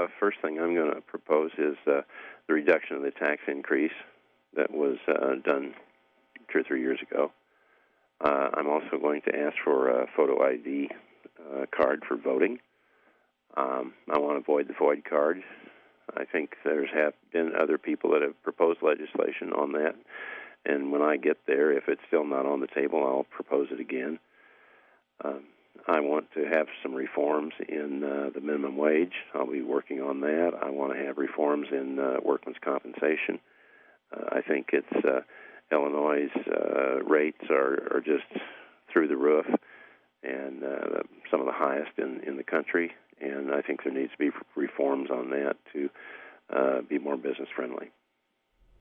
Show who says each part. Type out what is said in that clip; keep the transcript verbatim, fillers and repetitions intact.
Speaker 1: uh, first thing I'm going to propose is uh, the reduction of the tax increase that was uh, done two or three years ago. Uh, I'm also going to ask for a photo I D uh, card for voting. Um, I want to avoid the void card. I think there's have been other people that have proposed legislation on that, and when I get there, if it's still not on the table, I'll propose it again. Um, I want to have some reforms in uh, the minimum wage. I'll be working on that. I want to have reforms in uh, workman's compensation. Uh, I think it's uh, Illinois' uh, rates are, are just through the roof, and uh, some of the highest in, in the country. And I think there needs to be reforms on that to uh, be more business friendly.